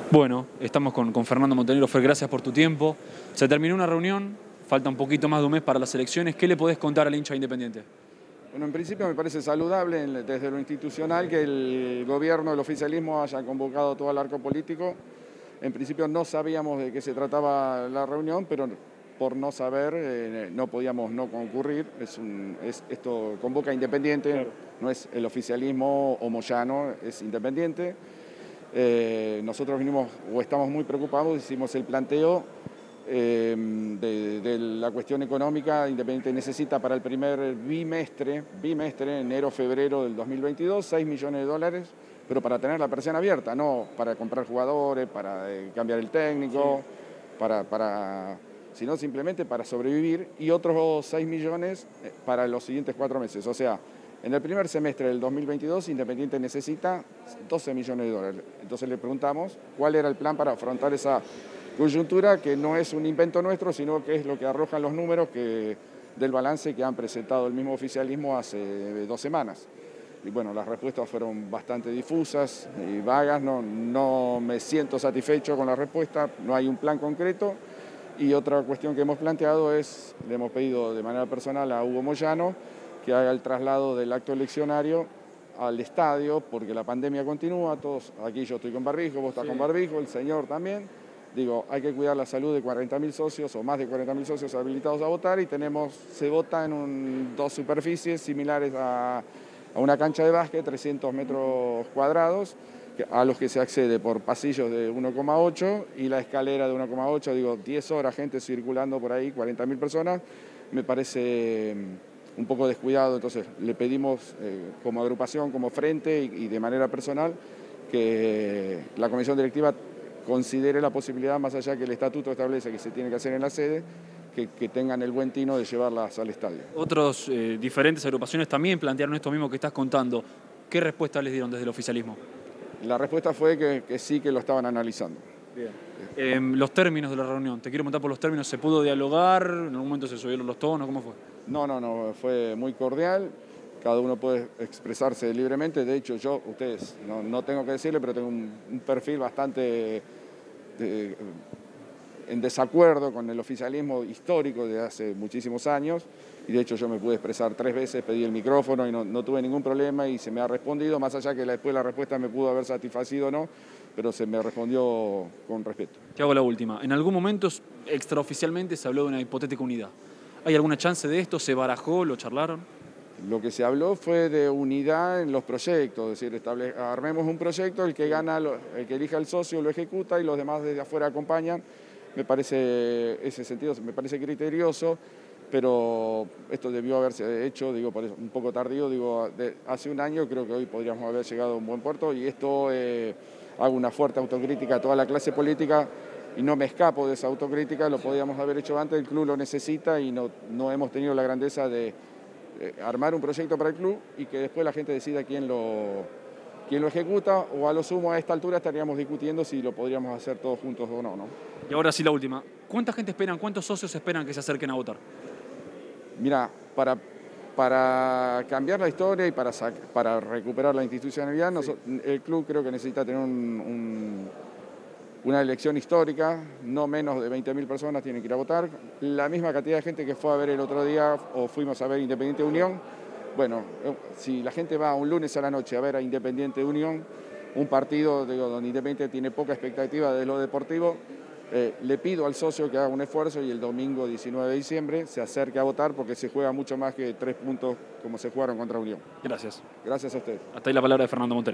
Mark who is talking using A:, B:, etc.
A: Bueno, estamos con Fernando Montenegro. Fer, gracias por tu tiempo. Se terminó una reunión, falta un poquito más de un mes para las elecciones. ¿Qué le podés contar al hincha Independiente?
B: Bueno, en principio me parece saludable desde lo institucional que el gobierno, el oficialismo haya convocado todo el arco político. En principio no sabíamos de qué se trataba la reunión, pero por no saber no podíamos no concurrir. Esto convoca Independiente, claro. No es el oficialismo o Moyano, es Independiente. Nosotros vinimos o estamos muy preocupados, hicimos el planteo de la cuestión económica. Independiente necesita para el primer bimestre, enero-febrero del 2022, 6 millones de dólares, pero para tener la persiana abierta, no para comprar jugadores, para cambiar el técnico, sí, sino simplemente para sobrevivir, y otros 6 millones para los siguientes 4 meses. O sea, en el primer semestre del 2022, Independiente necesita 12 millones de dólares. Entonces le preguntamos cuál era el plan para afrontar esa coyuntura, que no es un invento nuestro, sino que es lo que arrojan los números del balance que han presentado el mismo oficialismo hace 2 semanas. Y bueno, las respuestas fueron bastante difusas y vagas, no me siento satisfecho con la respuesta, no hay un plan concreto. Y otra cuestión que hemos planteado es, le hemos pedido de manera personal a Hugo Moyano que haga el traslado del acto eleccionario al estadio, porque la pandemia continúa, todos, aquí yo estoy con barbijo, vos estás con barbijo, el señor también. Digo, hay que cuidar la salud de 40.000 socios o más de 40.000 socios habilitados a votar, y se vota en 2 superficies similares a una cancha de básquet, 300 metros cuadrados, a los que se accede por pasillos de 1,8 y la escalera de 1,8, digo, 10 horas gente circulando por ahí, 40.000 personas, me parece un poco descuidado. Entonces le pedimos como agrupación, como frente y de manera personal, que la comisión directiva considere la posibilidad, más allá que el estatuto establece que se tiene que hacer en la sede, que tengan el buen tino de llevarlas al estadio.
A: Otros diferentes agrupaciones también plantearon esto mismo que estás contando. ¿Qué respuesta les dieron desde el oficialismo?
B: La respuesta fue que sí, que lo estaban analizando.
A: Bien. Los términos de la reunión, te quiero preguntar por los términos. ¿Se pudo dialogar? ¿En algún momento se subieron los tonos? ¿Cómo fue?
B: No, fue muy cordial. Cada uno puede expresarse libremente. De hecho, yo, ustedes, no tengo que decirle, pero tengo un perfil bastante en desacuerdo con el oficialismo histórico de hace muchísimos años, y de hecho yo me pude expresar 3 veces, pedí el micrófono y no tuve ningún problema, y se me ha respondido, más allá que después la respuesta me pudo haber satisfacido o no, pero se me respondió con respeto.
A: Te hago la última. En algún momento, extraoficialmente, se habló de una hipotética unidad. ¿Hay alguna chance de esto? ¿Se barajó? ¿Lo charlaron?
B: Lo que se habló fue de unidad en los proyectos, es decir, armemos un proyecto, el que gana, el que elija el socio lo ejecuta y los demás desde afuera acompañan. Me parece, ese sentido me parece criterioso, pero esto debió haberse hecho, digo, por eso, un poco tardío, digo, hace un año. Creo que hoy podríamos haber llegado a un buen puerto, y esto hago una fuerte autocrítica a toda la clase política, y no me escapo de esa autocrítica. Lo podíamos haber hecho antes, el club lo necesita, y no hemos tenido la grandeza de armar un proyecto para el club y que después la gente decida quién lo ejecuta, o a lo sumo a esta altura estaríamos discutiendo si lo podríamos hacer todos juntos o no.
A: Y ahora sí la última. ¿Cuánta gente esperan, cuántos socios esperan que se acerquen a votar?
B: Mira, para cambiar la historia y para recuperar la institucionalidad, sí, el club creo que necesita tener una elección histórica. No menos de 20.000 personas tienen que ir a votar. La misma cantidad de gente que fue a ver el otro día, o fuimos a ver Independiente Unión. Bueno, si la gente va un lunes a la noche a ver a Independiente Unión, un partido donde Independiente tiene poca expectativa de lo deportivo, le pido al socio que haga un esfuerzo y el domingo 19 de diciembre se acerque a votar, porque se juega mucho más que 3 puntos como se jugaron contra Unión.
A: Gracias.
B: Gracias a usted.
A: Hasta ahí la palabra de Fernando Montenegro.